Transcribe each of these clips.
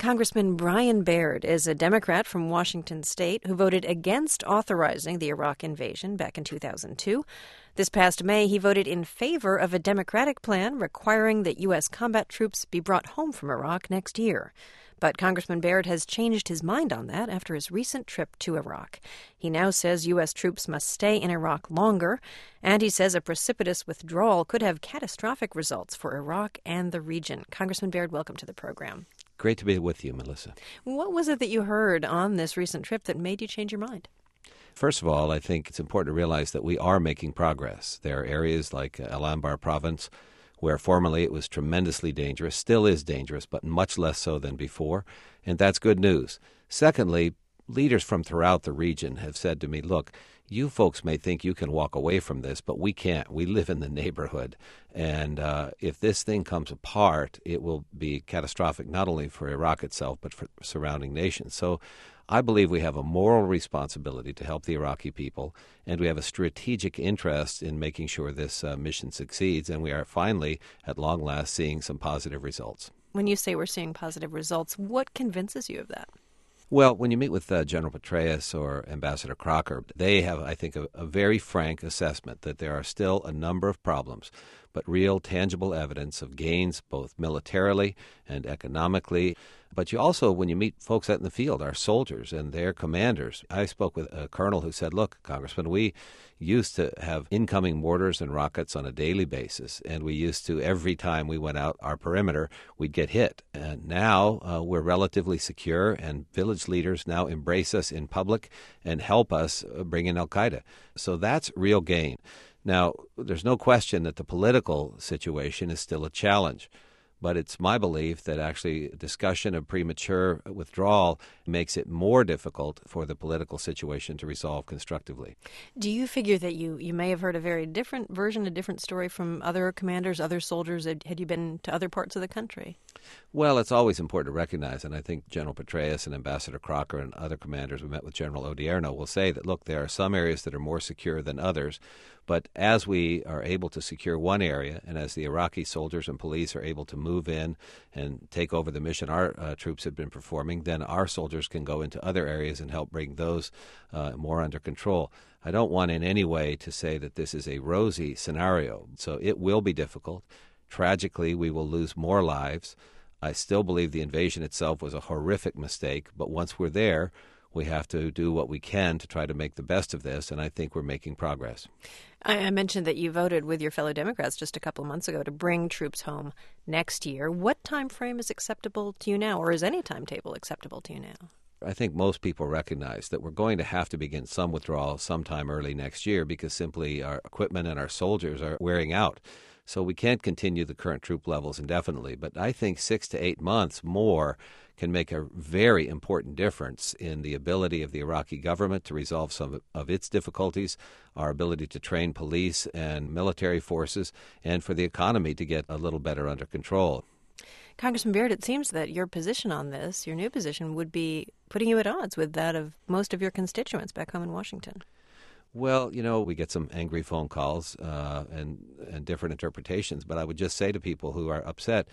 Congressman Brian Baird is a Democrat from Washington state who voted against authorizing the Iraq invasion back in 2002. This past May, he voted in favor of a Democratic plan requiring that U.S. combat troops be brought home from Iraq next year. But Congressman Baird has changed his mind on that after his recent trip to Iraq. He now says U.S. troops must stay in Iraq longer, and he says a precipitous withdrawal could have catastrophic results for Iraq and the region. Congressman Baird, welcome to the program. Great to be with you, Melissa. What was it that you heard on this recent trip that made you change your mind? First of all, I think it's important to realize that we are making progress. There are areas like Al Anbar province where formerly it was tremendously dangerous, still is dangerous, but much less so than before, and that's good news. Secondly, leaders from throughout the region have said to me, look, you folks may think you can walk away from this, but we can't. We live in the neighborhood. And if this thing comes apart, it will be catastrophic not only for Iraq itself, but for surrounding nations. So I believe we have a moral responsibility to help the Iraqi people, and we have a strategic interest in making sure this mission succeeds. And we are finally, at long last, seeing some positive results. When you say we're seeing positive results, what convinces you of that? Well, when you meet with General Petraeus or Ambassador Crocker, they have, I think, a very frank assessment that there are still a number of problems, but real tangible evidence of gains both militarily and economically. But you also, when you meet folks out in the field, our soldiers and their commanders. I spoke with a colonel who said, look, Congressman, we used to have incoming mortars and rockets on a daily basis, and we used to, every time we went out our perimeter, we'd get hit. And now we're relatively secure, and village leaders now embrace us in public and help us bring in al-Qaeda. So that's real gain. Now, there's no question that the political situation is still a challenge. But it's my belief that actually discussion of premature withdrawal makes it more difficult for the political situation to resolve constructively. Do you figure that you may have heard a very different version, a different story from other commanders, other soldiers? Had you been to other parts of the country? Well, it's always important to recognize, and I think General Petraeus and Ambassador Crocker and other commanders we met with General Odierno will say that, look, there are some areas that are more secure than others. But as we are able to secure one area, and as the Iraqi soldiers and police are able to move in and take over the mission our troops have been performing, then our soldiers can go into other areas and help bring those more under control. I don't want in any way to say that this is a rosy scenario. So it will be difficult. Tragically, we will lose more lives. I still believe the invasion itself was a horrific mistake, but once we're there, we have to do what we can to try to make the best of this, and I think we're making progress. I mentioned that you voted with your fellow Democrats just a couple of months ago to bring troops home next year. What time frame is acceptable to you now, or is any timetable acceptable to you now? I think most people recognize that we're going to have to begin some withdrawal sometime early next year because simply our equipment and our soldiers are wearing out. So we can't continue the current troop levels indefinitely. But I think 6 to 8 months more can make a very important difference in the ability of the Iraqi government to resolve some of its difficulties, our ability to train police and military forces, and for the economy to get a little better under control. Congressman Baird, it seems that your position on this, your new position, would be putting you at odds with that of most of your constituents back home in Washington. Well, you know, we get some angry phone calls and different interpretations, but I would just say to people who are upset,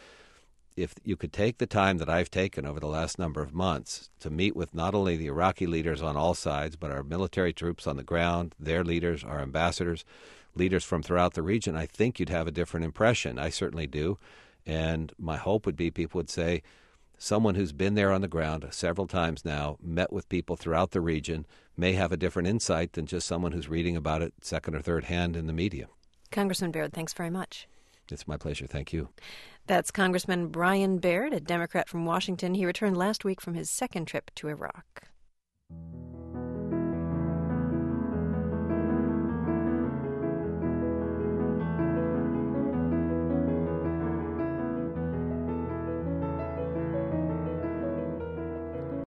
if you could take the time that I've taken over the last number of months to meet with not only the Iraqi leaders on all sides, but our military troops on the ground, their leaders, our ambassadors, leaders from throughout the region, I think you'd have a different impression. I certainly do. And my hope would be people would say, someone who's been there on the ground several times now, met with people throughout the region, may have a different insight than just someone who's reading about it second or third hand in the media. Congressman Baird, thanks very much. It's my pleasure. Thank you. That's Congressman Brian Baird, a Democrat from Washington. He returned last week from his second trip to Iraq.